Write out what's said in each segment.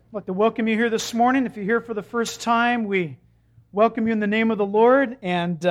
I'd like to welcome you here this morning. If you're here for the first time, we welcome you in the name of the Lord. And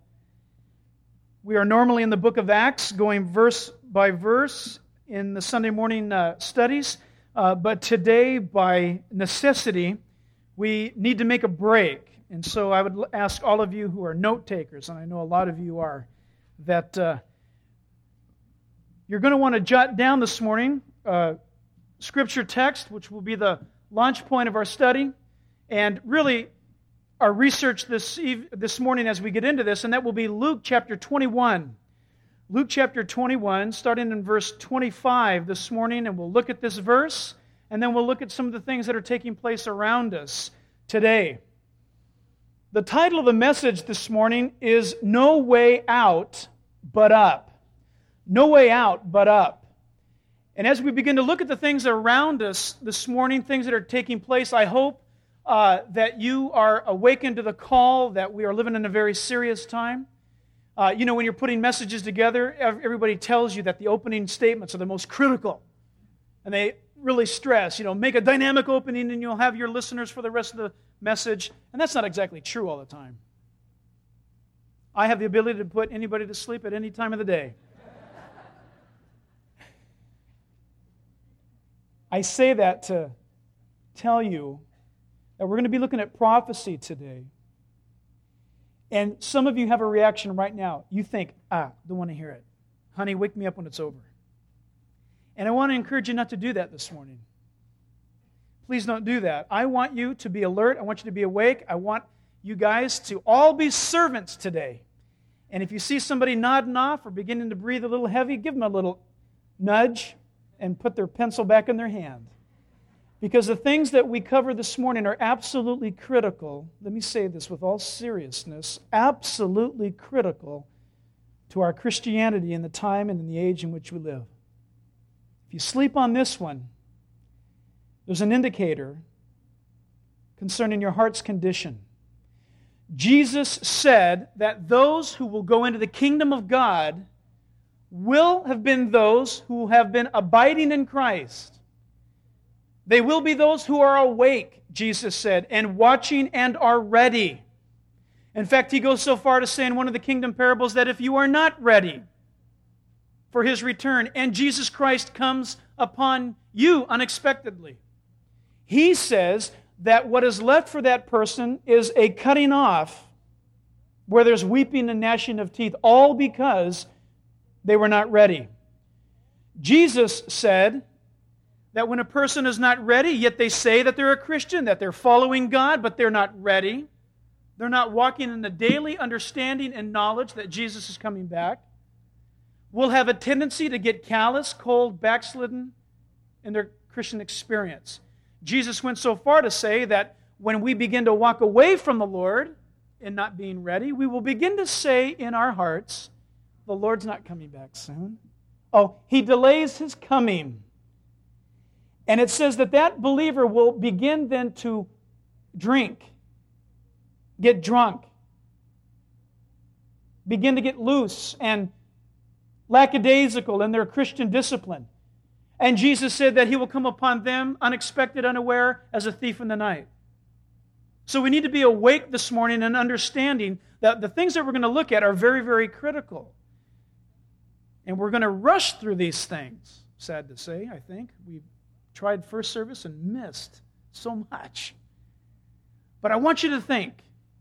we are normally in the book of Acts, going verse by verse in the Sunday morning studies. But today, by necessity, we need to make a break. And so I would ask all of you who are note takers, and I know a lot of you are, that you're going to want to jot down this morning scripture text, which will be the launch point of our study, and really our research this morning as we get into this, and that will be Luke chapter 21. Luke chapter 21, starting in verse 25 this morning, and we'll look at this verse, and then we'll look at some of the things that are taking place around us today. The title of the message this morning is No Way Out But Up. No way out but up. And as we begin to look at the things around us this morning, things that are taking place, I hope that you are awakened to the call that we are living in a very serious time. When you're putting messages together, everybody tells you that the opening statements are the most critical. And they really stress, make a dynamic opening and you'll have your listeners for the rest of the message. And that's not exactly true all the time. I have the ability to put anybody to sleep at any time of the day. I say that to tell you that we're going to be looking at prophecy today. And some of you have a reaction right now. You think, don't want to hear it. Honey, wake me up when it's over. And I want to encourage you not to do that this morning. Please don't do that. I want you to be alert. I want you to be awake. I want you guys to all be servants today. And if you see somebody nodding off or beginning to breathe a little heavy, give them a little nudge and put their pencil back in their hand. Because the things that we cover this morning are absolutely critical. Let me say this with all seriousness. Absolutely critical to our Christianity in the time and in the age in which we live. If you sleep on this one, there's an indicator concerning your heart's condition. Jesus said that those who will go into the kingdom of God will have been those who have been abiding in Christ. They will be those who are awake, Jesus said, and watching and are ready. In fact, he goes so far to say in one of the kingdom parables that if you are not ready for his return and Jesus Christ comes upon you unexpectedly, he says that what is left for that person is a cutting off where there's weeping and gnashing of teeth, all because they were not ready. Jesus said that when a person is not ready, yet they say that they're a Christian, that they're following God, but they're not ready. They're not walking in the daily understanding and knowledge that Jesus is coming back. Will have a tendency to get callous, cold, backslidden in their Christian experience. Jesus went so far to say that when we begin to walk away from the Lord and not being ready, we will begin to say in our hearts, the Lord's not coming back soon. Oh, he delays his coming. And it says that believer will begin then to drink, get drunk, begin to get loose and lackadaisical in their Christian discipline. And Jesus said that he will come upon them unexpected, unaware, as a thief in the night. So we need to be awake this morning and understanding that the things that we're going to look at are very, very critical. And we're going to rush through these things. Sad to say, I think. We tried first service and missed so much. But I want you to think.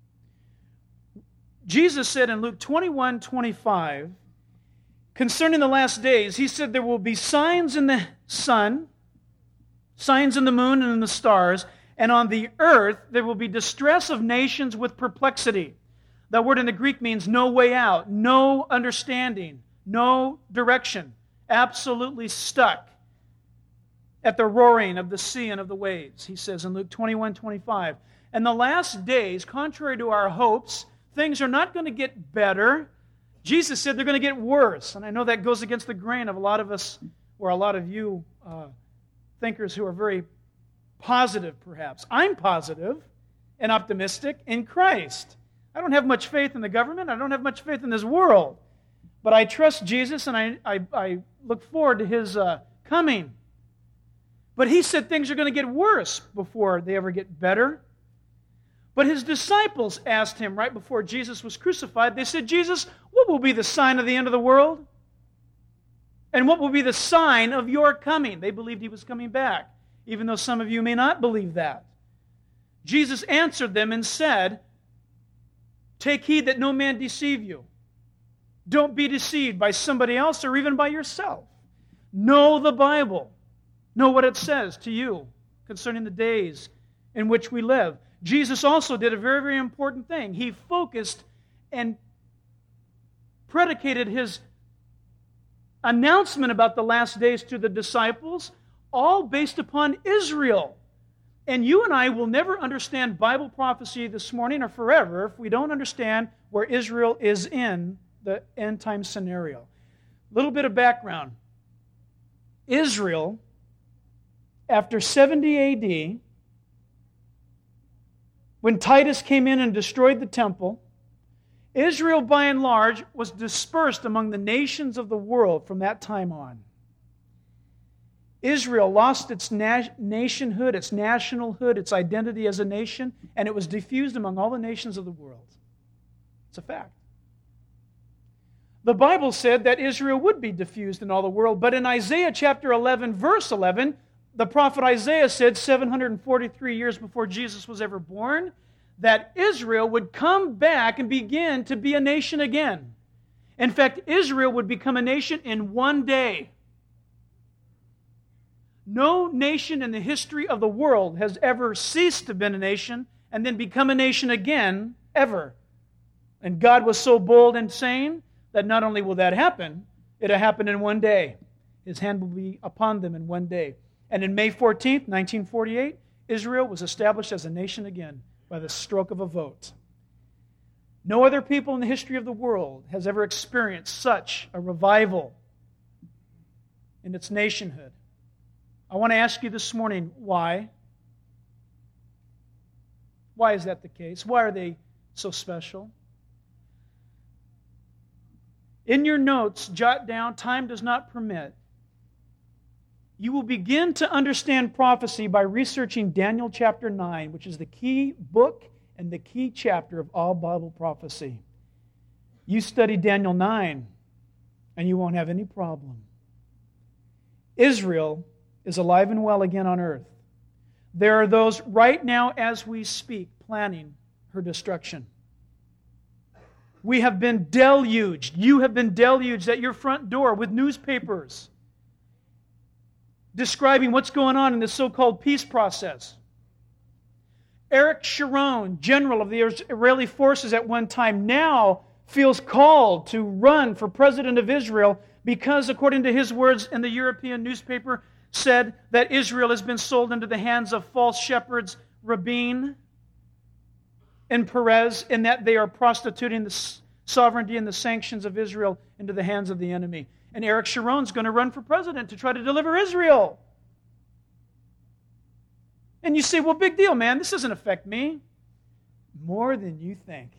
Jesus said in Luke 21:25, concerning the last days, he said there will be signs in the sun, signs in the moon and in the stars, and on the earth there will be distress of nations with perplexity. That word in the Greek means no way out, no understanding, no direction, absolutely stuck at the roaring of the sea and of the waves, he says in Luke 21:25. And the last days, contrary to our hopes, things are not going to get better. Jesus said they're going to get worse. And I know that goes against the grain of a lot of us, or a lot of you thinkers who are very positive, perhaps. I'm positive and optimistic in Christ. I don't have much faith in the government. I don't have much faith in this world. But I trust Jesus, and I look forward to his coming. But he said things are going to get worse before they ever get better. But his disciples asked him right before Jesus was crucified, they said, Jesus, what will be the sign of the end of the world? And what will be the sign of your coming? They believed he was coming back, even though some of you may not believe that. Jesus answered them and said, take heed that no man deceive you. Don't be deceived by somebody else or even by yourself. Know the Bible. Know what it says to you concerning the days in which we live. Jesus also did a very, very important thing. He focused and predicated his announcement about the last days to the disciples, all based upon Israel. And you and I will never understand Bible prophecy this morning or forever if we don't understand where Israel is in the end-time scenario. A little bit of background. Israel, after 70 A.D., when Titus came in and destroyed the temple, Israel, by and large, was dispersed among the nations of the world from that time on. Israel lost its nationhood, its nationalhood, its identity as a nation, and it was diffused among all the nations of the world. It's a fact. The Bible said that Israel would be diffused in all the world, but in Isaiah chapter 11, verse 11, the prophet Isaiah said 743 years before Jesus was ever born, that Israel would come back and begin to be a nation again. In fact, Israel would become a nation in one day. No nation in the history of the world has ever ceased to be a nation and then become a nation again, ever. And God was so bold and sane that not only will that happen, it'll happen in one day. His hand will be upon them in one day. And in May 14th, 1948, Israel was established as a nation again by the stroke of a vote. No other people in the history of the world has ever experienced such a revival in its nationhood. I want to ask you this morning, why? Why is that the case? Why are they so special? In your notes, jot down, time does not permit. You will begin to understand prophecy by researching Daniel chapter 9, which is the key book and the key chapter of all Bible prophecy. You study Daniel 9, and you won't have any problem. Israel is alive and well again on earth. There are those right now as we speak planning her destruction. We have been deluged. You have been deluged at your front door with newspapers describing what's going on in this so-called peace process. Eric Sharon, general of the Israeli forces at one time, now feels called to run for president of Israel because, according to his words in the European newspaper, said that Israel has been sold into the hands of false shepherds, Rabin and Perez, and that they are prostituting the sovereignty and the sanctions of Israel into the hands of the enemy. And Eric Sharon's going to run for president to try to deliver Israel. And you say, well, big deal, man. This doesn't affect me. More than you think.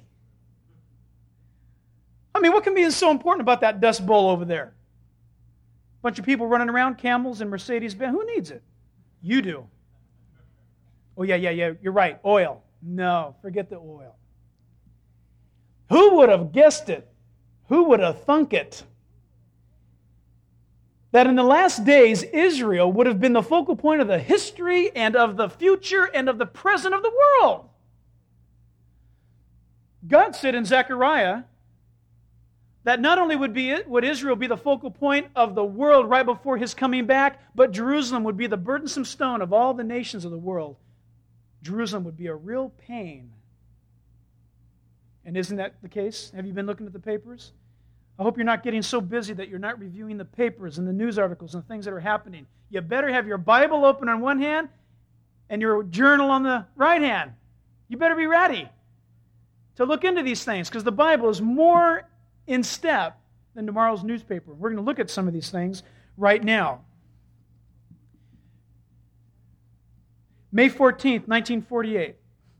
I mean, what can be so important about that Dust Bowl over there? Bunch of people running around, camels and Mercedes-Benz. Who needs it? You do. Oh, yeah, you're right. Oil. No, forget the oil. Who would have guessed it? Who would have thunk it? That in the last days, Israel would have been the focal point of the history and of the future and of the present of the world. God said in Zechariah that not only would Israel be the focal point of the world right before his coming back, but Jerusalem would be the burdensome stone of all the nations of the world. Jerusalem would be a real pain. And isn't that the case? Have you been looking at the papers? I hope you're not getting so busy that you're not reviewing the papers and the news articles and things that are happening. You better have your Bible open on one hand and your journal on the right hand. You better be ready to look into these things because the Bible is more in step than tomorrow's newspaper. We're going to look at some of these things right now. May 14th, 1948.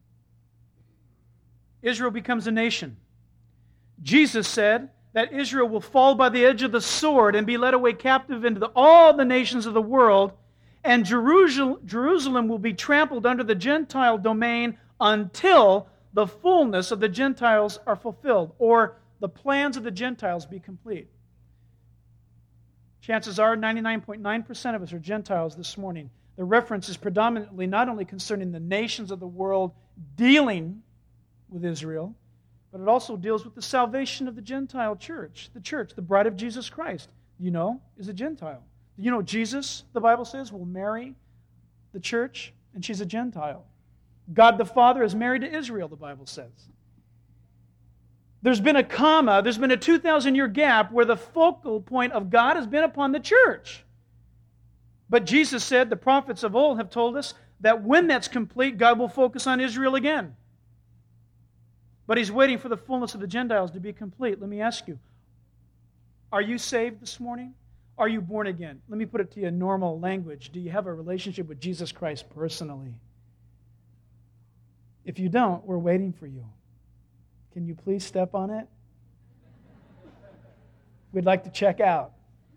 Israel becomes a nation. Jesus said that Israel will fall by the edge of the sword and be led away captive into all the nations of the world, And Jerusalem will be trampled under the Gentile domain until the fullness of the Gentiles are fulfilled, or the plans of the Gentiles be complete. Chances are 99.9% of us are Gentiles this morning. The reference is predominantly not only concerning the nations of the world dealing with Israel, but it also deals with the salvation of the Gentile church, the bride of Jesus Christ, is a Gentile. Jesus, the Bible says, will marry the church, and she's a Gentile. God the Father is married to Israel, the Bible says. There's been a 2,000-year gap where the focal point of God has been upon the church. But Jesus said, the prophets of old have told us, that when that's complete, God will focus on Israel again. But He's waiting for the fullness of the Gentiles to be complete. Let me ask you, are you saved this morning? Are you born again? Let me put it to you in normal language. Do you have a relationship with Jesus Christ personally? If you don't, we're waiting for you. Can you please step on it? We'd like to check out.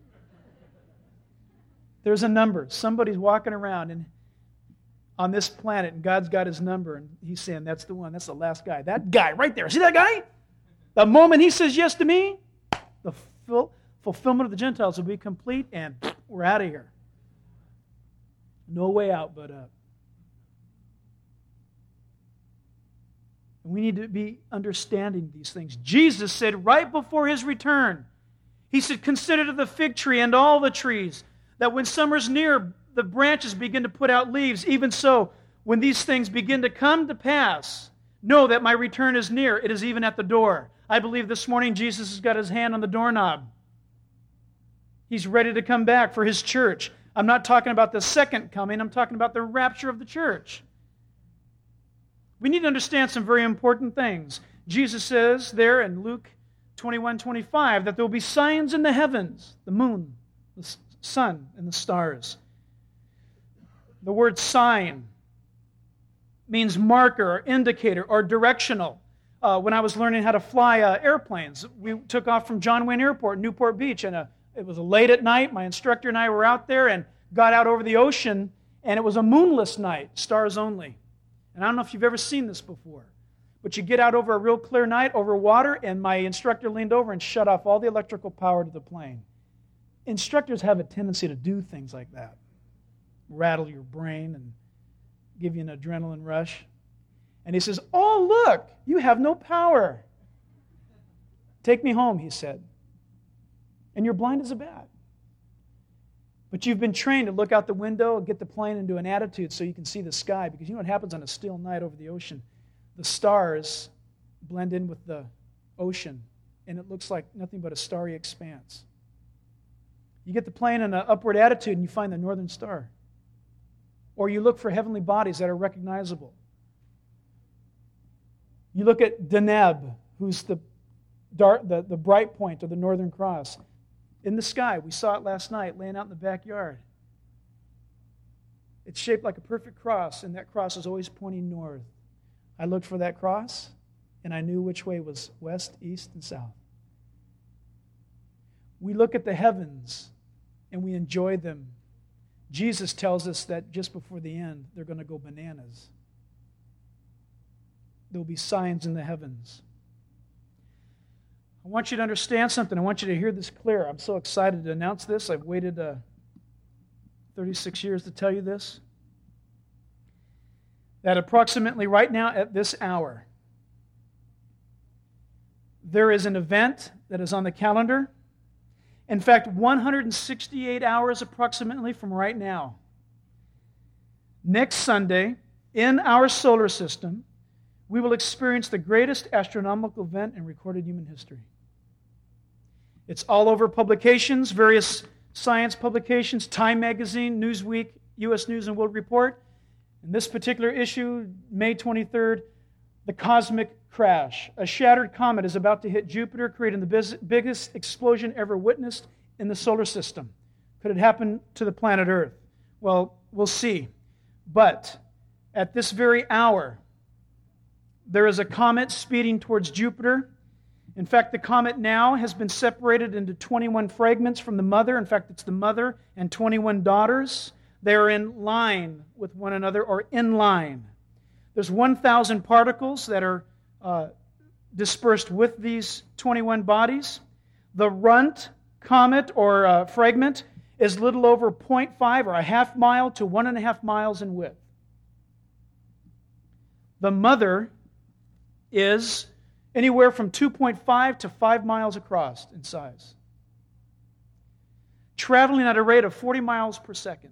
There's a number. Somebody's walking around on this planet, and God's got his number, and He's saying, that's the one, that's the last guy. That guy right there. See that guy? The moment he says yes to me, the fulfillment of the Gentiles will be complete, and we're out of here. No way out but up. And we need to be understanding these things. Jesus said right before His return, He said, consider the fig tree and all the trees, that when summer's near, the branches begin to put out leaves. Even so, when these things begin to come to pass, know that my return is near. It is even at the door. I believe this morning Jesus has got His hand on the doorknob. He's ready to come back for His church. I'm not talking about the second coming. I'm talking about the rapture of the church. We need to understand some very important things. Jesus says there in Luke 21:25 that there will be signs in the heavens, the moon, the sun, and the stars. The word sign means marker or indicator or directional. When I was learning how to fly airplanes, we took off from John Wayne Airport, Newport Beach, and it was late at night. My instructor and I were out there and got out over the ocean, and it was a moonless night, stars only. And I don't know if you've ever seen this before, but you get out over a real clear night over water, and my instructor leaned over and shut off all the electrical power to the plane. Instructors have a tendency to do things like that, rattle your brain and give you an adrenaline rush. And he says, oh, look, you have no power. Take me home, he said. And you're blind as a bat. But you've been trained to look out the window and get the plane into an attitude so you can see the sky. Because you know what happens on a still night over the ocean? The stars blend in with the ocean, and it looks like nothing but a starry expanse. You get the plane in an upward attitude and you find the northern star. Or you look for heavenly bodies that are recognizable. You look at Deneb, who's the bright point of the Northern Cross. In the sky, we saw it last night, laying out in the backyard. It's shaped like a perfect cross, and that cross is always pointing north. I looked for that cross, and I knew which way was west, east, and south. We look at the heavens, and we enjoy them. Jesus tells us that just before the end, they're going to go bananas. There will be signs in the heavens. I want you to understand something. I want you to hear this clear. I'm so excited to announce this. I've waited 36 years to tell you this. That approximately right now at this hour, there is an event that is on the calendar. In fact, 168 hours approximately from right now. Next Sunday, in our solar system, we will experience the greatest astronomical event in recorded human history. It's all over publications, various science publications, Time Magazine, Newsweek, U.S. News and World Report. In this particular issue, May 23rd, the cosmic crash. A shattered comet is about to hit Jupiter, creating the biggest explosion ever witnessed in the solar system. Could it happen to the planet Earth? Well, we'll see. But at this very hour, there is a comet speeding towards Jupiter. In fact, the comet now has been separated into 21 fragments from the mother. In fact, it's the mother and 21 daughters. They're in line with one another or in line. There's 1,000 particles that are dispersed with these 21 bodies. The runt comet or fragment is little over 0.5 or a half mile to 1.5 miles in width. The mother is anywhere from 2.5 to 5 miles across in size, traveling at a rate of 40 miles per second.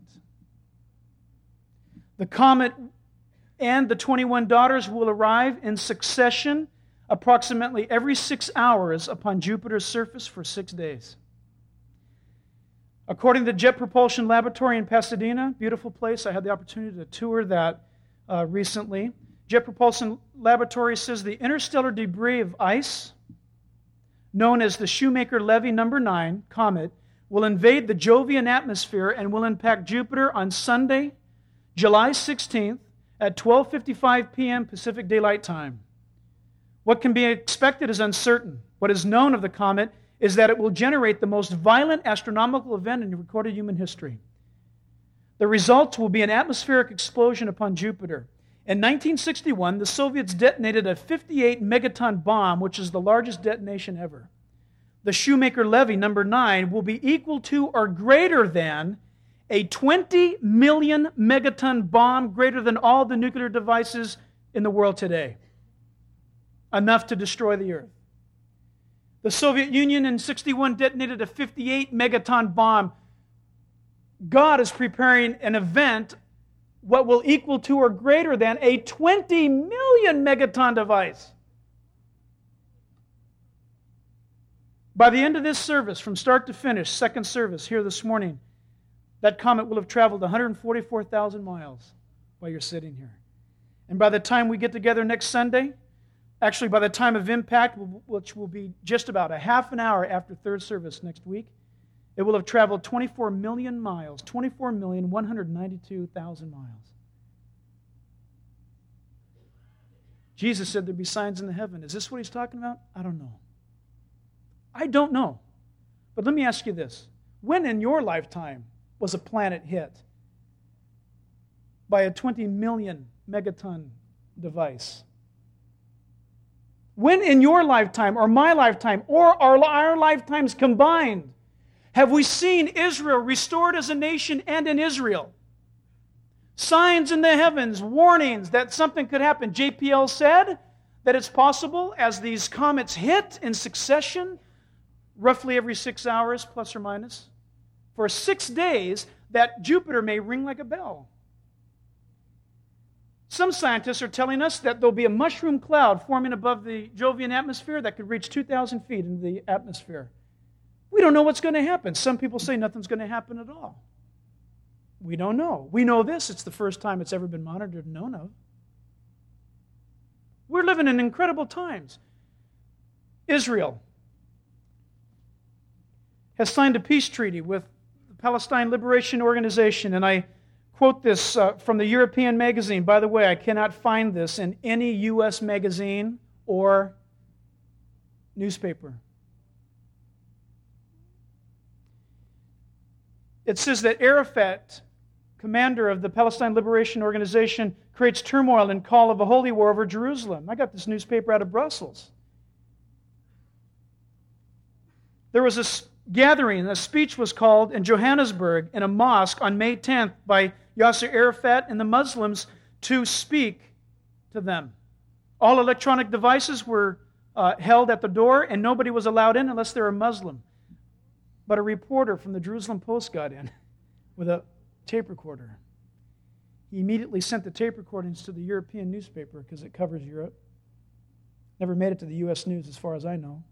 The comet and the 21 daughters will arrive in succession approximately every 6 hours upon Jupiter's surface for 6 days. According to the Jet Propulsion Laboratory in Pasadena, beautiful place, I had the opportunity to tour that recently. Jet Propulsion Laboratory says the interstellar debris of ice, known as the Shoemaker-Levy No. 9 comet, will invade the Jovian atmosphere and will impact Jupiter on Sunday, July 16th at 12:55 p.m. Pacific Daylight Time. What can be expected is uncertain. What is known of the comet is that it will generate the most violent astronomical event in recorded human history. The result will be an atmospheric explosion upon Jupiter. In 1961, the Soviets detonated a 58-megaton bomb, which is the largest detonation ever. The Shoemaker-Levy No. 9 will be equal to or greater than a 20 million megaton bomb, greater than all the nuclear devices in the world today. Enough to destroy the Earth. The Soviet Union in 1961 detonated a 58-megaton bomb. God is preparing an event what will equal to or greater than a 20 million megaton device. By the end of this service, from start to finish, second service here this morning, that comet will have traveled 144,000 miles while you're sitting here. And by the time we get together next Sunday, actually by the time of impact, which will be just about a half an hour after third service next week, it will have traveled 24 million miles, 24,192,000 miles. Jesus said there'd be signs in the heaven. Is this what he's talking about? I don't know. I don't know. But let me ask you this. When in your lifetime was a planet hit by a 20 million megaton device? When in your lifetime, or my lifetime, or our lifetimes combined, have we seen Israel restored as a nation and in Israel? Signs in the heavens, warnings that something could happen. JPL said that it's possible as these comets hit in succession, roughly every 6 hours, plus or minus, for 6 days, that Jupiter may ring like a bell. Some scientists are telling us that there'll be a mushroom cloud forming above the Jovian atmosphere that could reach 2,000 feet into the atmosphere. We don't know what's going to happen. Some people say nothing's going to happen at all. We don't know. We know this. It's the first time it's ever been monitored and known of. We're living in incredible times. Israel has signed a peace treaty with the Palestine Liberation Organization, and I quote this from the European magazine. By the way, I cannot find this in any U.S. magazine or newspaper. It says that Arafat, commander of the Palestine Liberation Organization, creates turmoil and call of a holy war over Jerusalem. I got this newspaper out of Brussels. There was a gathering, a speech was called in Johannesburg in a mosque on May 10th by Yasser Arafat and the Muslims to speak to them. All electronic devices were held at the door, and nobody was allowed in unless they were Muslim. But a reporter from the Jerusalem Post got in with a tape recorder. He immediately sent the tape recordings to the European newspaper because it covers Europe. Never made it to the U.S. news as far as I know.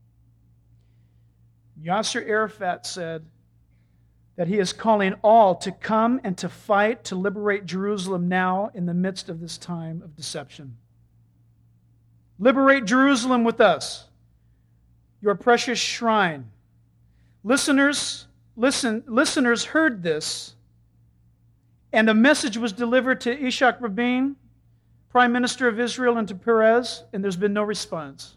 Yasser Arafat said that he is calling all to come and to fight to liberate Jerusalem now in the midst of this time of deception. Liberate Jerusalem with us, your precious shrine. Listeners heard this, and a message was delivered to Ishak Rabin, Prime Minister of Israel, and to Perez, and there's been no response.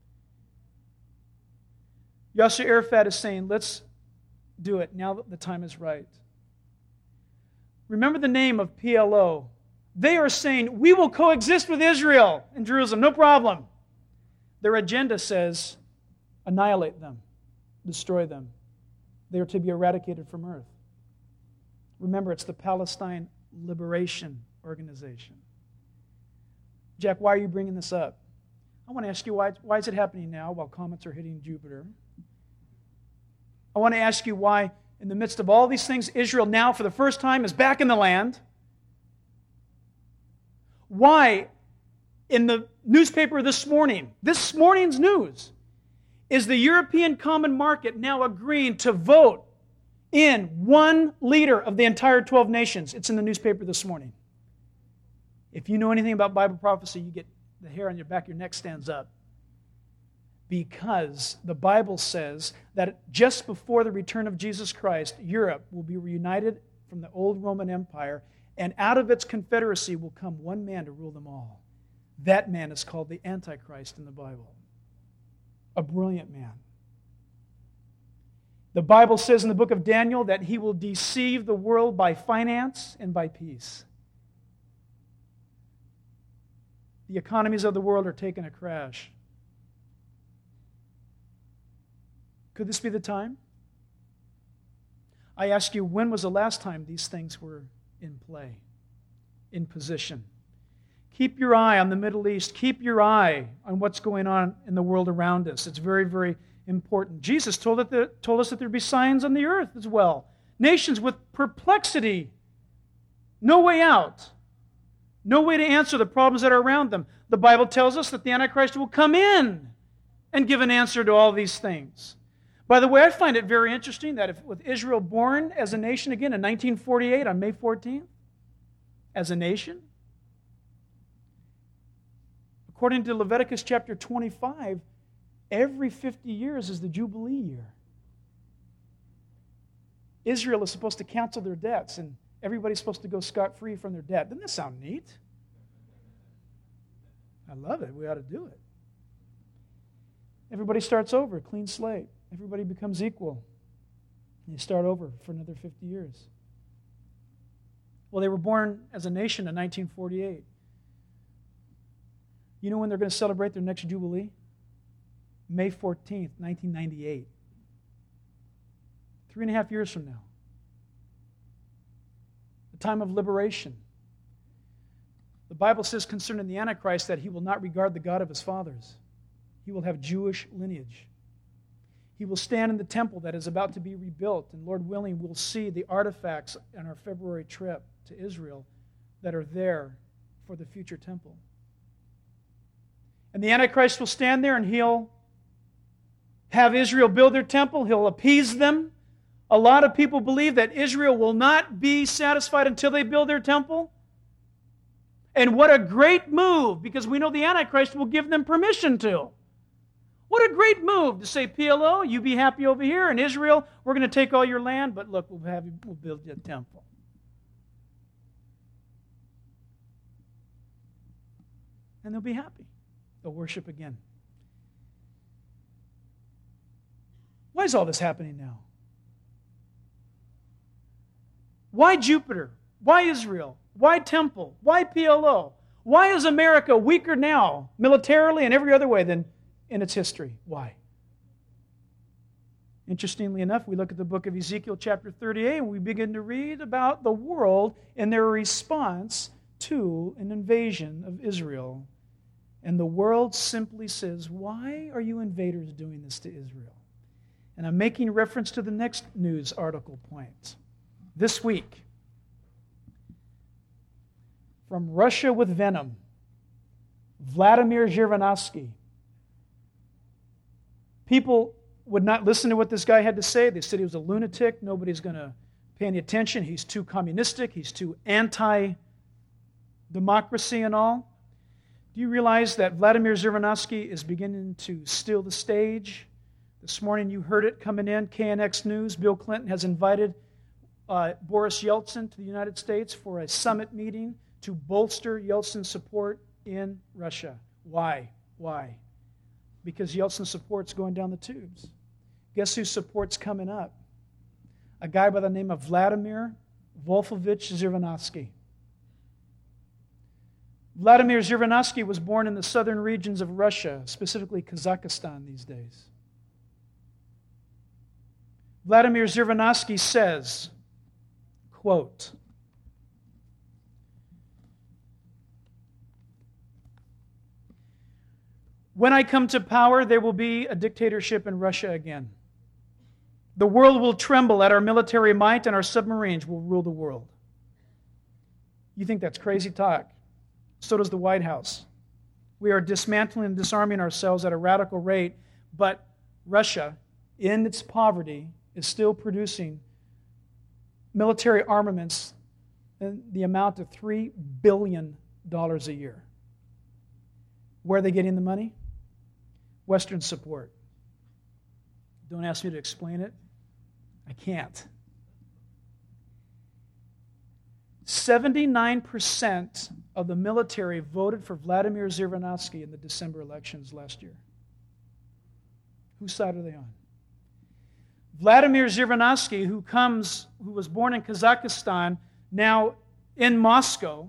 Yasser Arafat is saying, let's do it now that the time is right. Remember the name of PLO. They are saying, we will coexist with Israel in Jerusalem, no problem. Their agenda says, annihilate them, destroy them. They are to be eradicated from earth. Remember, it's the Palestine Liberation Organization. Jack, why are you bringing this up? I want to ask you, why is it happening now while comets are hitting Jupiter? I want to ask you why, in the midst of all these things, Israel now, for the first time, is back in the land. Why, in the newspaper this morning's news, is the European Common Market now agreeing to vote in one leader of the entire 12 nations? It's in the newspaper this morning. If you know anything about Bible prophecy, you get the hair on your back, your neck stands up. Because the Bible says that just before the return of Jesus Christ, Europe will be reunited from the old Roman Empire, and out of its confederacy will come one man to rule them all. That man is called the Antichrist in the Bible. A brilliant man. The Bible says in the book of Daniel that he will deceive the world by finance and by peace. The economies of the world are taking a crash. Could this be the time? I ask you, when was the last time these things were in play, in position? Keep your eye on the Middle East. Keep your eye on what's going on in the world around us. It's very, very important. Jesus told us that there'd be signs on the earth as well. Nations with perplexity, no way out, no way to answer the problems that are around them. The Bible tells us that the Antichrist will come in and give an answer to all these things. By the way, I find it very interesting that with Israel born as a nation again in 1948 on May 14th, as a nation, according to Leviticus chapter 25, every 50 years is the Jubilee year. Israel is supposed to cancel their debts, and everybody's supposed to go scot-free from their debt. Doesn't that sound neat? I love it. We ought to do it. Everybody starts over, clean slate. Everybody becomes equal. And you start over for another 50 years. Well, they were born as a nation in 1948. You know when they're going to celebrate their next Jubilee? May 14th, 1998. 3.5 years from now. The time of liberation. The Bible says concerning the Antichrist that he will not regard the God of his fathers. He will have Jewish lineage. He will stand in the temple that is about to be rebuilt, and Lord willing, we'll see the artifacts on our February trip to Israel that are there for the future temple. And the Antichrist will stand there and he'll have Israel build their temple. He'll appease them. A lot of people believe that Israel will not be satisfied until they build their temple. And what a great move, because we know the Antichrist will give them permission to. What a great move to say, PLO, you be happy over here, and Israel, we're going to take all your land, but look, we'll build you a temple. And they'll be happy. They'll worship again. Why is all this happening now? Why Jupiter? Why Israel? Why temple? Why PLO? Why is America weaker now, militarily and every other way, than in its history? Why? Interestingly enough, we look at the book of Ezekiel chapter 38 and we begin to read about the world and their response to an invasion of Israel. And the world simply says, why are you invaders doing this to Israel? And I'm making reference to the next news article point. This week, from Russia with Venom, Vladimir Zhirinovsky. People would not listen to what this guy had to say. They said he was a lunatic. Nobody's going to pay any attention. He's too communistic. He's too anti-democracy and all. Do you realize that Vladimir Zhirinovsky is beginning to steal the stage? This morning you heard it coming in, KNX News. Bill Clinton has invited Boris Yeltsin to the United States for a summit meeting to bolster Yeltsin's support in Russia. Why? Why? Because Yeltsin's support's going down the tubes. Guess whose support's coming up? A guy by the name of Vladimir Wolfowitz Zhirinovsky. Vladimir Zhirinovsky was born in the southern regions of Russia, specifically Kazakhstan these days. Vladimir Zhirinovsky says, quote, "When I come to power, there will be a dictatorship in Russia again. The world will tremble at our military might, and our submarines will rule the world." You think that's crazy talk? So does the White House. We are dismantling and disarming ourselves at a radical rate, but Russia, in its poverty, is still producing military armaments in the amount of $3 billion a year. Where are they getting the money? Western support. Don't ask me to explain it. I can't. 79% of the military voted for Vladimir Zhirinovsky in the December elections last year. Whose side are they on? Vladimir Zhirinovsky, who was born in Kazakhstan, now in Moscow,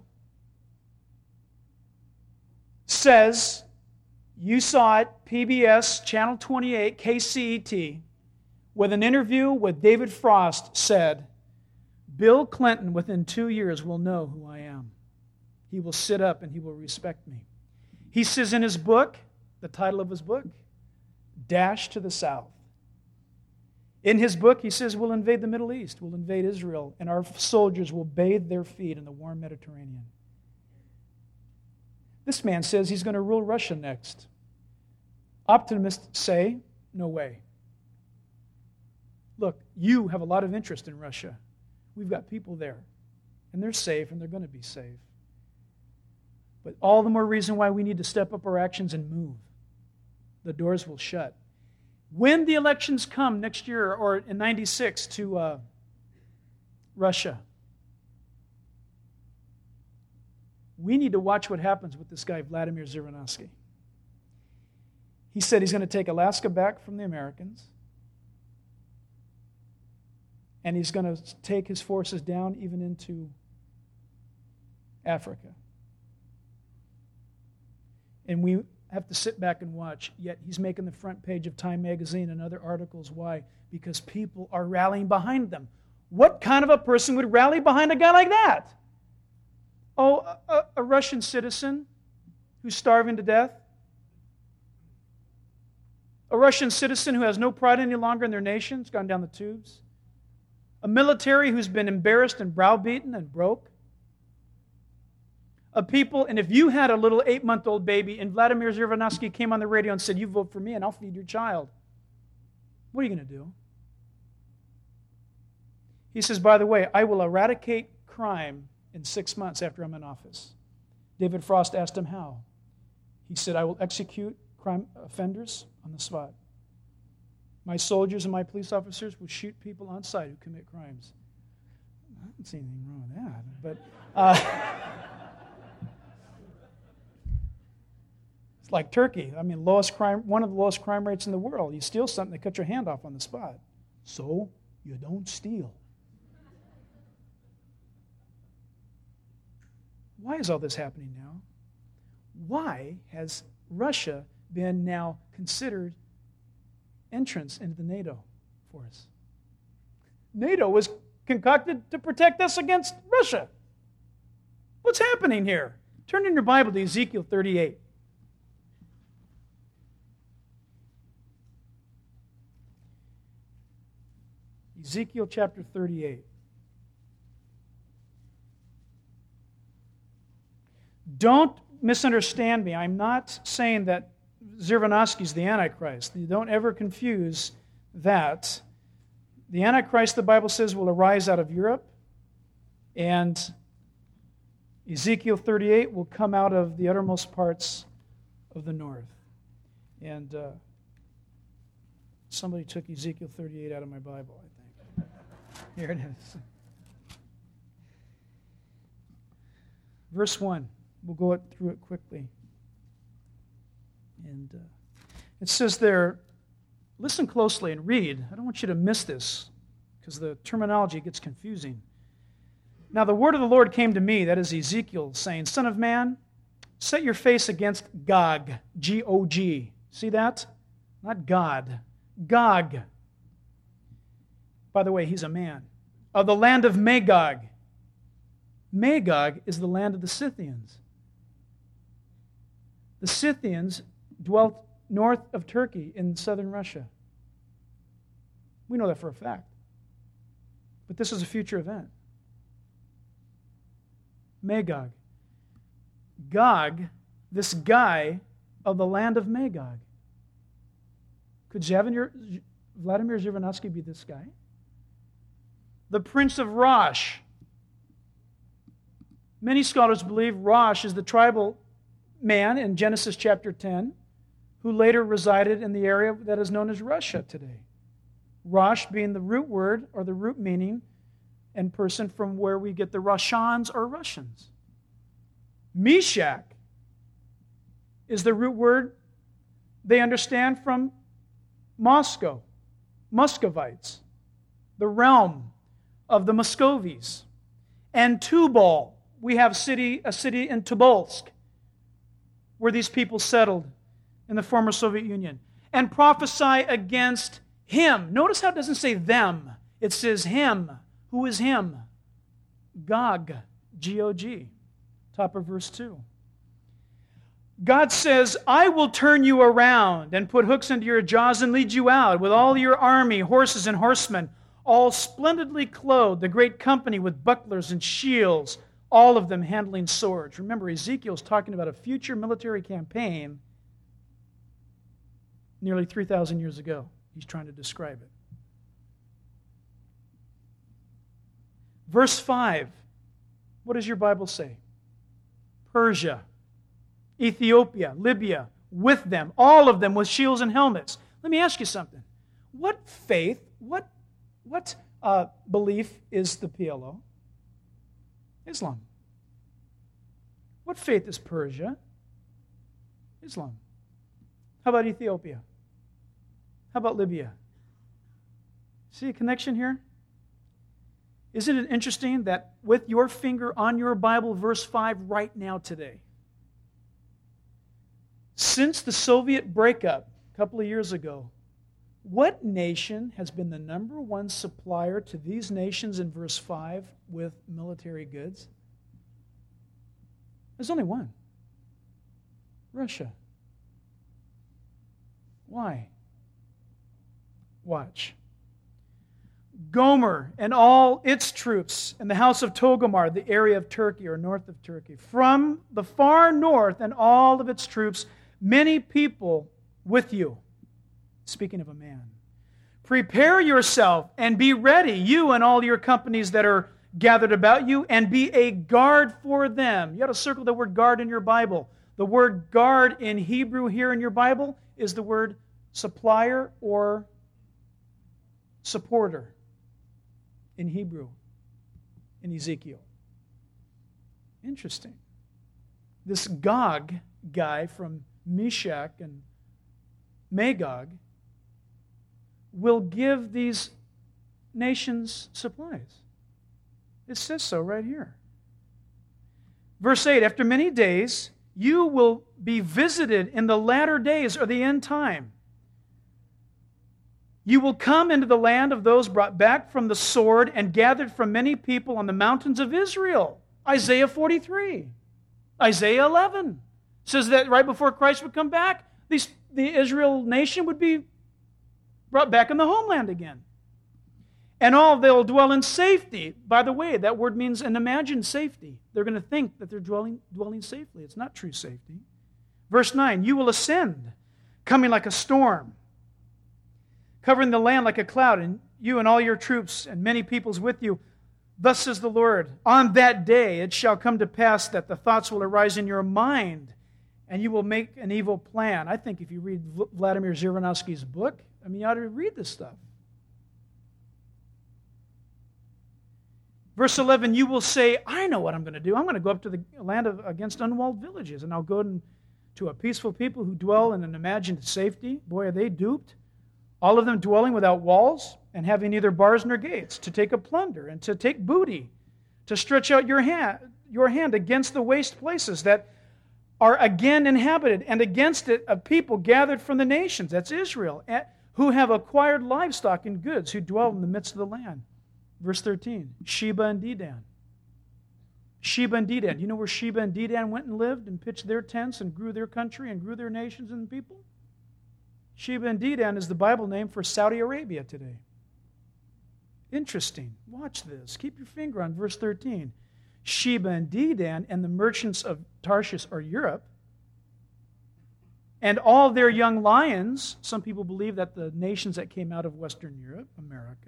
says, you saw it, PBS, Channel 28, KCET, with an interview with David Frost, said, "Bill Clinton, within 2 years, will know who I am. He will sit up and he will respect me." He says in his book, the title of his book, Dash to the South. In his book, he says, we'll invade the Middle East, we'll invade Israel, and our soldiers will bathe their feet in the warm Mediterranean. This man says he's going to rule Russia next. Optimists say, no way. Look, you have a lot of interest in Russia. We've got people there, and they're safe, and they're going to be safe. But all the more reason why we need to step up our actions and move. The doors will shut. When the elections come next year or in 96 to Russia, we need to watch what happens with this guy, Vladimir Zhirinovsky. He said he's going to take Alaska back from the Americans, and he's going to take his forces down even into Africa. And we have to sit back and watch, yet he's making the front page of Time magazine and other articles. Why? Because people are rallying behind them. What kind of a person would rally behind a guy like that? Oh, a Russian citizen who's starving to death? A Russian citizen who has no pride any longer in their nation, has gone down the tubes? A military who's been embarrassed and browbeaten and broke? A people, and if you had a little 8-month-old baby and Vladimir Zhirinovsky came on the radio and said, "You vote for me and I'll feed your child," what are you going to do? He says, by the way, I will eradicate crime in 6 months after I'm in office. David Frost asked him how. He said, I will execute crime offenders on the spot. My soldiers and my police officers will shoot people on sight who commit crimes. I don't see anything wrong with that. But it's like Turkey. I mean, one of the lowest crime rates in the world. You steal something, they cut your hand off on the spot. So you don't steal. Why is all this happening now? Why has Russia been now considered entrance into the NATO force? NATO was concocted to protect us against Russia. What's happening here? Turn in your Bible to Ezekiel 38. Ezekiel chapter 38. Don't misunderstand me. I'm not saying that Zhirinovsky is the Antichrist. You don't ever confuse that. The Antichrist, the Bible says, will arise out of Europe, and Ezekiel 38 will come out of the uttermost parts of the north. And somebody took Ezekiel 38 out of my Bible, I think. Here it is. Verse 1. We'll go through it quickly. And it says there, listen closely and read. I don't want you to miss this because the terminology gets confusing. Now the word of the Lord came to me, that is Ezekiel, saying, Son of man, set your face against Gog, G-O-G. See that? Not God. Gog. By the way, he's a man. Of the land of Magog. Magog is the land of the Scythians. The Scythians dwelt north of Turkey in southern Russia. We know that for a fact. But this is a future event. Magog. Gog, this guy of the land of Magog. Could Vladimir Zhirinovsky be this guy? The prince of Rosh. Many scholars believe Rosh is the tribal man in Genesis chapter 10 who later resided in the area that is known as Russia today. Rosh being the root word or the root meaning and person from where we get the Russians or Russians. Meshach is the root word they understand from Moscow, Muscovites, the realm of the Muscovies. And Tubal, we have a city in Tobolsk where these people settled in the former Soviet Union. And prophesy against him. Notice how it doesn't say them. It says him. Who is him? Gog, G-O-G. Top of verse 2. God says, I will turn you around and put hooks into your jaws and lead you out with all your army, horses and horsemen, all splendidly clothed, the great company with bucklers and shields, all of them handling swords. Remember, Ezekiel's talking about a future military campaign nearly 3,000 years ago. He's trying to describe it. Verse 5. What does your Bible say? Persia, Ethiopia, Libya, with them, all of them with shields and helmets. Let me ask you something. What faith, what belief is the PLO? Islam. What faith is Persia? Islam. How about Ethiopia? How about Libya? See a connection here? Isn't it interesting that with your finger on your Bible, verse 5 right now today, since the Soviet breakup a couple of years ago, what nation has been the number one supplier to these nations in verse 5 with military goods? There's only one. Russia. Why? Watch. Gomer and all its troops and the house of Togomar, the area of Turkey or north of Turkey, from the far north and all of its troops, many people with you. Speaking of a man. Prepare yourself and be ready, you and all your companies that are gathered about you, and be a guard for them. You ought to circle the word guard in your Bible. The word guard in Hebrew here in your Bible is the word supplier or supporter in Hebrew, in Ezekiel. Interesting. This Gog guy from Meshach and Magog will give these nations supplies. It says so right here. Verse 8, after many days, you will be visited in the latter days or the end time. You will come into the land of those brought back from the sword and gathered from many people on the mountains of Israel. Isaiah 43. Isaiah 11 says that right before Christ would come back, the Israel nation would be brought back in the homeland again. And all they'll dwell in safety. By the way, that word means an imagined safety. They're going to think that they're dwelling safely. It's not true safety. Verse 9, you will ascend, coming like a storm, covering the land like a cloud, and you and all your troops and many peoples with you. Thus says the Lord, on that day it shall come to pass that the thoughts will arise in your mind, and you will make an evil plan. I think if you read Vladimir Zhirinovsky's book, you ought to read this stuff. Verse 11, you will say, I know what I'm going to do. I'm going to go up to the land against unwalled villages, and I'll go to a peaceful people who dwell in an imagined safety. Boy, are they duped. All of them dwelling without walls and having neither bars nor gates, to take a plunder and to take booty, to stretch out your hand against the waste places that are again inhabited, and against it a people gathered from the nations, that's Israel, who have acquired livestock and goods, who dwell in the midst of the land. Verse 13, Sheba and Dedan. Sheba and Dedan. You know where Sheba and Dedan went and lived and pitched their tents and grew their country and grew their nations and people? Sheba and Dedan is the Bible name for Saudi Arabia today. Interesting. Watch this. Keep your finger on verse 13. Sheba and Dedan and the merchants of Tarshish or Europe, and all their young lions, some people believe that the nations that came out of Western Europe, America,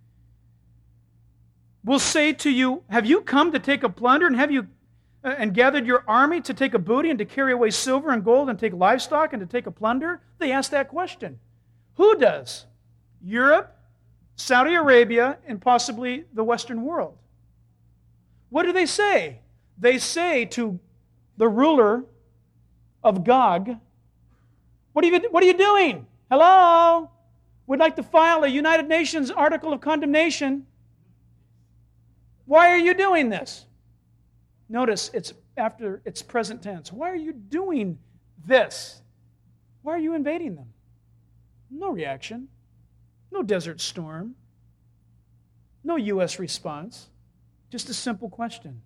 will say to you, have you come to take a plunder, and have you gathered your army to take a booty and to carry away silver and gold and take livestock and to take a plunder? They ask that question. Who does? Europe, Saudi Arabia, and possibly the Western world. What do they say? They say to the ruler of Gog, what are you doing? Hello? We'd like to file a United Nations article of condemnation. Why are you doing this? Notice it's present tense. Why are you doing this? Why are you invading them? No reaction. No desert storm. No U.S. response. Just a simple question.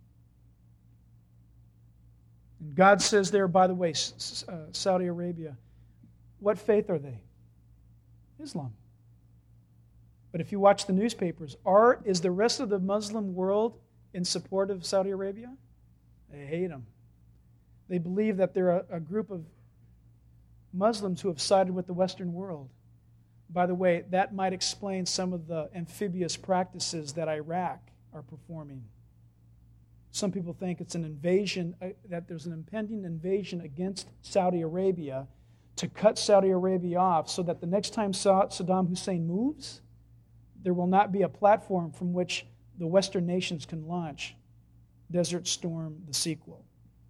And God says there, by the way, Saudi Arabia, what faith are they? Islam. But if you watch the newspapers, is the rest of the Muslim world in support of Saudi Arabia? They hate them. They believe that they're a group of Muslims who have sided with the Western world. By the way, that might explain some of the amphibious practices that Iraq are performing. Some people think it's an invasion, that there's an impending invasion against Saudi Arabia to cut Saudi Arabia off so that the next time Saddam Hussein moves, there will not be a platform from which the Western nations can launch Desert Storm, the sequel.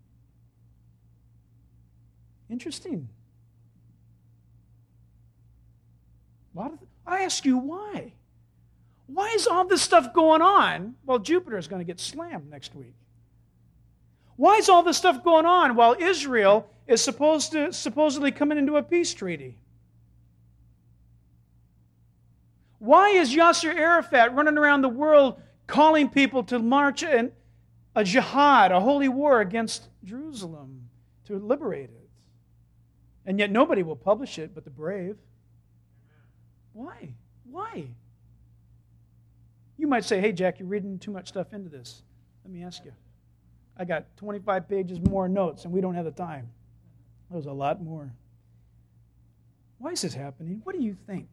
Interesting. I ask you why? Why is all this stuff going on? Well, Jupiter is going to get slammed next week. Why is all this stuff going on while Israel is supposedly coming into a peace treaty? Why is Yasser Arafat running around the world calling people to march in a jihad, a holy war against Jerusalem, to liberate it? And yet nobody will publish it but the brave. Why? Why? You might say, hey, Jack, you're reading too much stuff into this. Let me ask you. I got 25 pages more notes, and we don't have the time. There's a lot more. Why is this happening? What do you think?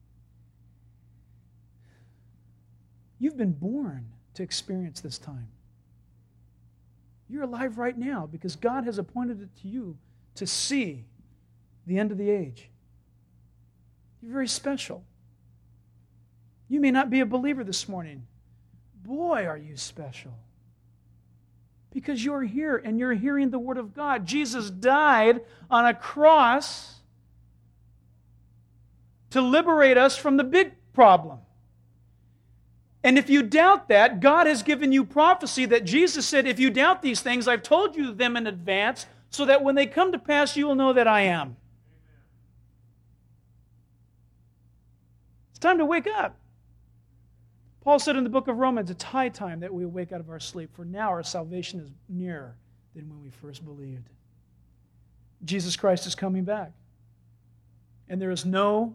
You've been born to experience this time. You're alive right now because God has appointed it to you to see the end of the age. You're very special. You may not be a believer this morning. Boy, are you special. Because you're here and you're hearing the Word of God. Jesus died on a cross to liberate us from the big problem. And if you doubt that, God has given you prophecy that Jesus said, if you doubt these things, I've told you them in advance, so that when they come to pass, you will know that I am. It's time to wake up. Paul said in the book of Romans, it's high time that we wake out of our sleep, for now our salvation is nearer than when we first believed. Jesus Christ is coming back. And there is no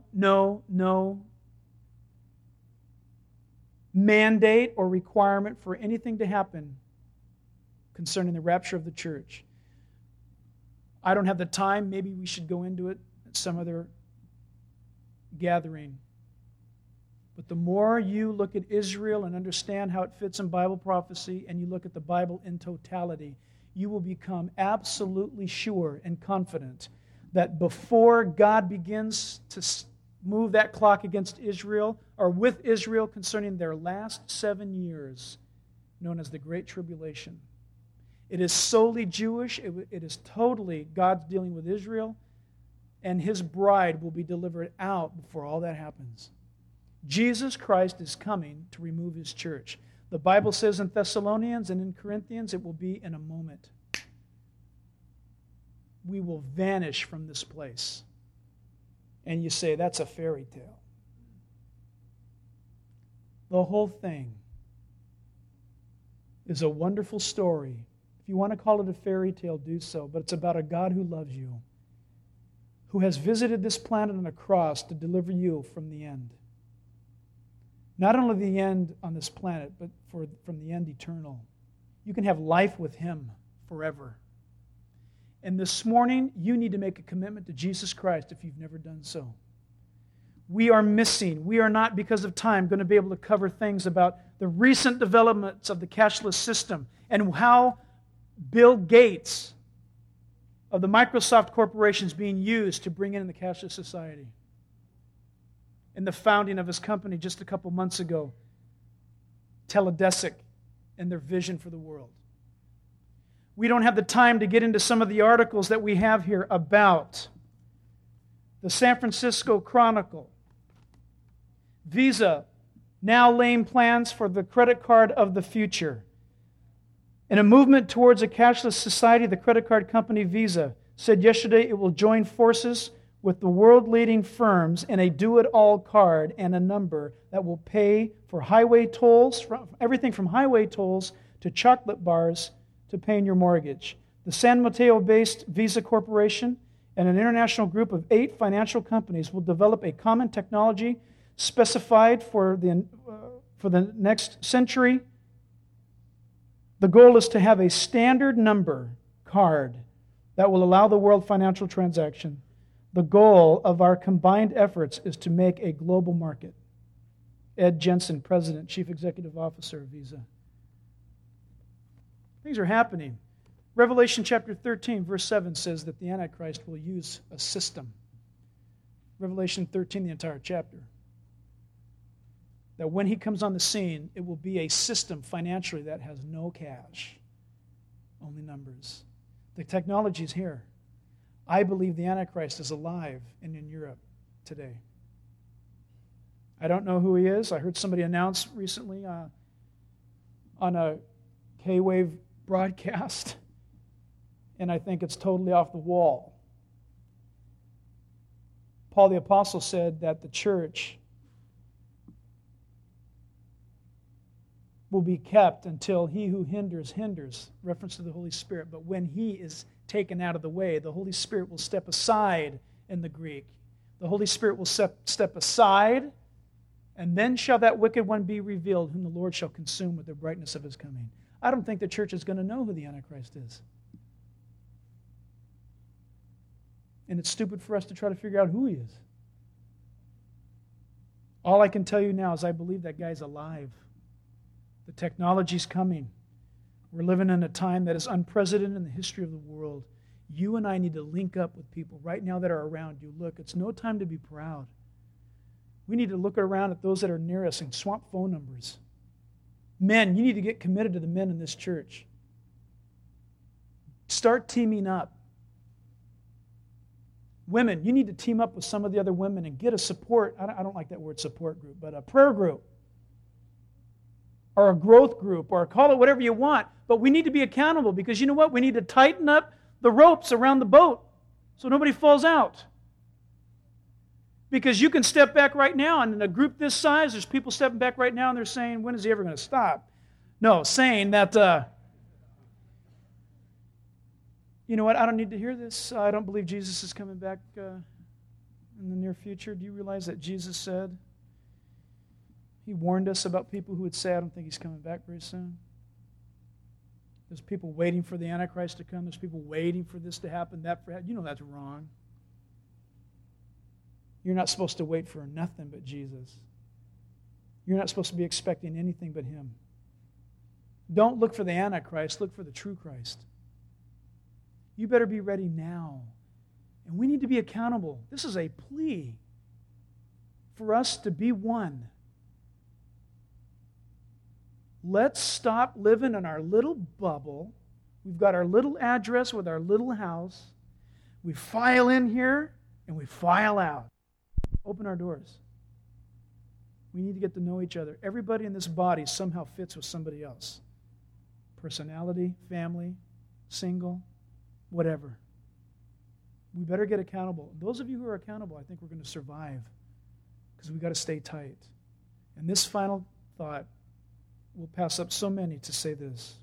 mandate or requirement for anything to happen concerning the rapture of the church. I don't have the time. Maybe we should go into it at some other gathering. But the more you look at Israel and understand how it fits in Bible prophecy, and you look at the Bible in totality, you will become absolutely sure and confident that before God begins to move that clock against Israel, or with Israel concerning their last 7 years, known as the Great Tribulation, it is solely Jewish. It is totally God's dealing with Israel, and His bride will be delivered out before all that happens. Jesus Christ is coming to remove His church. The Bible says in Thessalonians and in Corinthians, it will be in a moment. We will vanish from this place. And you say, that's a fairy tale. The whole thing is a wonderful story. If you want to call it a fairy tale, do so. But it's about a God who loves you, who has visited this planet on a cross to deliver you from the end. Not only the end on this planet, but from the end eternal. You can have life with Him forever. And this morning, you need to make a commitment to Jesus Christ if you've never done so. We are missing. We are not, because of time, going to be able to cover things about the recent developments of the cashless system and how Bill Gates of the Microsoft Corporation is being used to bring in the cashless society. In the founding of his company just a couple months ago, Teledesic, and their vision for the world. We don't have the time to get into some of the articles that we have here about the San Francisco Chronicle. Visa now laying plans for the credit card of the future. In a movement towards a cashless society, the credit card company Visa said yesterday it will join forces with the world-leading firms in a do-it-all card and a number that will pay for highway tolls, everything from highway tolls to chocolate bars to paying your mortgage. The San Mateo-based Visa Corporation and an international group of 8 financial companies will develop a common technology specified for the next century. The goal is to have a standard number card that will allow the world financial transaction. The goal of our combined efforts is to make a global market. Ed Jensen, President, Chief Executive Officer of Visa. Things are happening. Revelation chapter 13, verse 7 says that the Antichrist will use a system. Revelation 13, the entire chapter. That when he comes on the scene, it will be a system financially that has no cash, only numbers. The technology is here. I believe the Antichrist is alive and in Europe today. I don't know who he is. I heard somebody announce recently on a K-Wave broadcast, and I think it's totally off the wall. Paul the Apostle said that the church will be kept until he who hinders, reference to the Holy Spirit, but when he is taken out of the way, the Holy Spirit will step aside in the Greek. The Holy Spirit will step aside, and then shall that wicked one be revealed, whom the Lord shall consume with the brightness of his coming. I don't think the church is going to know who the Antichrist is. And it's stupid for us to try to figure out who he is. All I can tell you now is I believe that guy's alive. The technology's coming. We're living in a time that is unprecedented in the history of the world. You and I need to link up with people right now that are around you. Look, it's no time to be proud. We need to look around at those that are near us and swap phone numbers. Men, you need to get committed to the men in this church. Start teaming up. Women, you need to team up with some of the other women and get a support, I don't like that word support group, but a prayer group. Or a growth group, or call it whatever you want. But we need to be accountable because you know what? We need to tighten up the ropes around the boat so nobody falls out. Because you can step back right now, and in a group this size, there's people stepping back right now, and they're saying, when is he ever going to stop? No, saying that, you know what, I don't need to hear this. I don't believe Jesus is coming back in the near future. Do you realize that Jesus said, he warned us about people who would say, I don't think he's coming back very soon. There's people waiting for the Antichrist to come. There's people waiting for this to happen, that for happen. You know that's wrong. You're not supposed to wait for nothing but Jesus. You're not supposed to be expecting anything but him. Don't look for the Antichrist. Look for the true Christ. You better be ready now. And we need to be accountable. This is a plea for us to be one. Let's stop living in our little bubble. We've got our little address with our little house. We file in here and we file out. Open our doors. We need to get to know each other. Everybody in this body somehow fits with somebody else. Personality, family, single, whatever. We better get accountable. Those of you who are accountable, I think we're going to survive because we've got to stay tight. And this final thought will pass up so many to say this.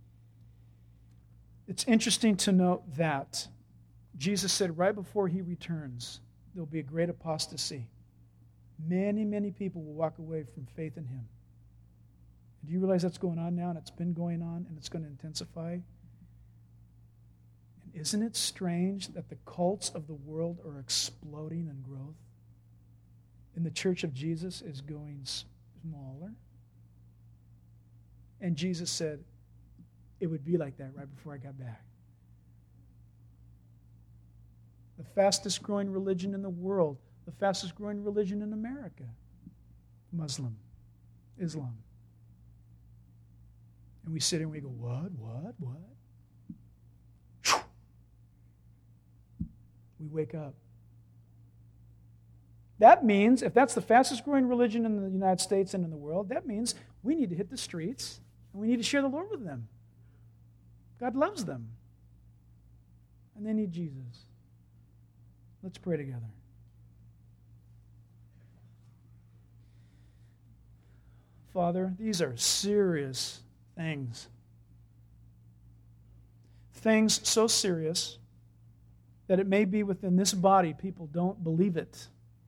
It's interesting to note that Jesus said right before he returns, there'll be a great apostasy. Many, many people will walk away from faith in him. Do you realize that's going on now, and it's been going on, and it's going to intensify? And isn't it strange that the cults of the world are exploding in growth? And the church of Jesus is going smaller? And Jesus said, it would be like that right before I got back. The fastest growing religion in the world, the fastest growing religion in America, Muslim, Islam. And we sit here and we go, what? We wake up. That means, if that's the fastest growing religion in the United States and in the world, that means we need to hit the streets and we need to share the Lord with them. God loves them. And they need Jesus. Let's pray together. Father, these are serious things. Things so serious that it may be within this body people don't believe it.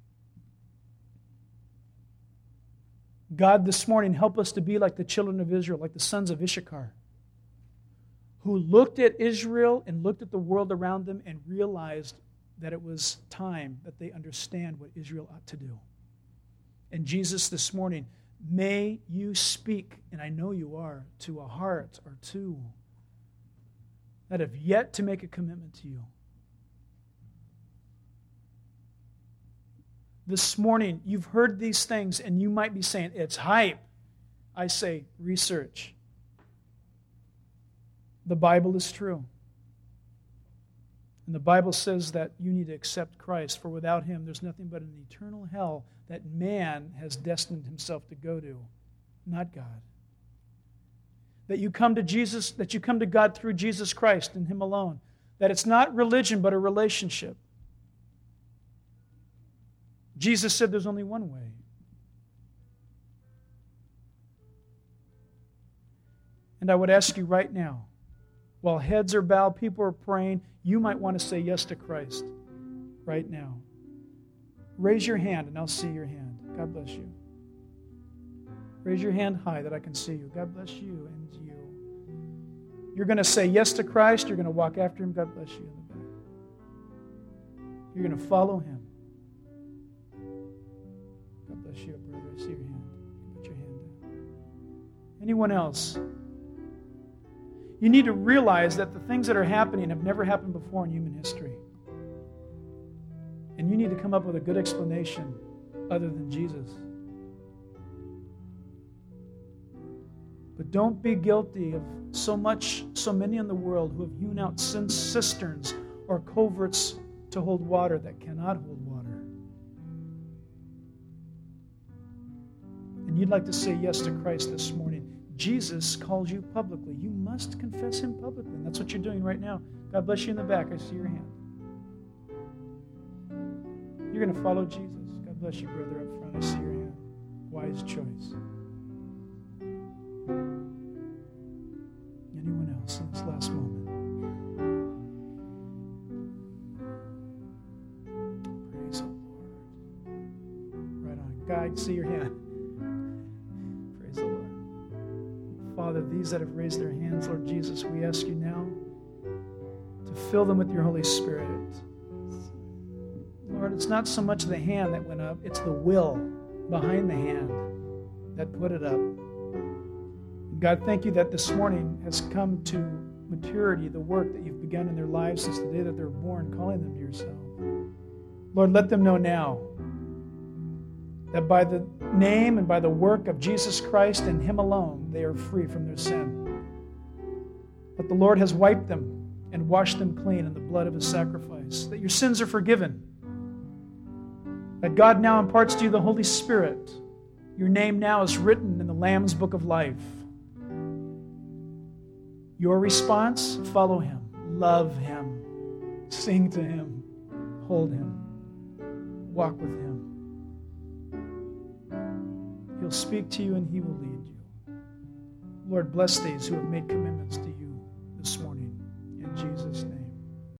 God, this morning, help us to be like the children of Israel, like the sons of Issachar, who looked at Israel and looked at the world around them and realized that it was time that they understand what Israel ought to do. And Jesus, this morning, may you speak, and I know you are, to a heart or two that have yet to make a commitment to you. This morning, you've heard these things, and you might be saying, it's hype. I say, research. The Bible is true. And the Bible says that you need to accept Christ, for without him, there's nothing but an eternal hell that man has destined himself to go to, not God. That you come to Jesus, that you come to God through Jesus Christ and him alone. That it's not religion, but a relationship. Jesus said there's only one way. And I would ask you right now, while heads are bowed, people are praying, you might want to say yes to Christ right now. Raise your hand and I'll see your hand. God bless you. Raise your hand high that I can see you. God bless you and you. You're going to say yes to Christ. You're going to walk after him. God bless you in the back. You're going to follow him. God bless you, brother. I see your hand. Put your hand down. Anyone else? You need to realize that the things that are happening have never happened before in human history. And you need to come up with a good explanation other than Jesus. But don't be guilty of so many in the world who have hewn out cisterns or coverts to hold water that cannot hold water. And you'd like to say yes to Christ this morning. Jesus calls you publicly. You must confess him publicly. And that's what you're doing right now. God bless you in the back. I see your hand. You're going to follow Jesus. God bless you, brother, up front. I see your hand. Wise choice. Anyone else in this last moment? Praise the Lord. Right on. God, see your hand. Praise the Lord. Father, these that have raised their hands, Lord Jesus, we ask you now to fill them with your Holy Spirit. Lord, it's not so much the hand that went up, it's the will behind the hand that put it up. God, thank you that this morning has come to maturity, the work that you've begun in their lives since the day that they're born, calling them to yourself. Lord, let them know now that by the name and by the work of Jesus Christ and him alone, they are free from their sin. That the Lord has wiped them and washed them clean in the blood of his sacrifice. That your sins are forgiven. That God now imparts to you the Holy Spirit Your name now is written in the Lamb's Book of Life. Your response? Follow him, love him, sing to him, hold him, walk with him. He'll speak to you and he will lead you. Lord, bless these who have made commitments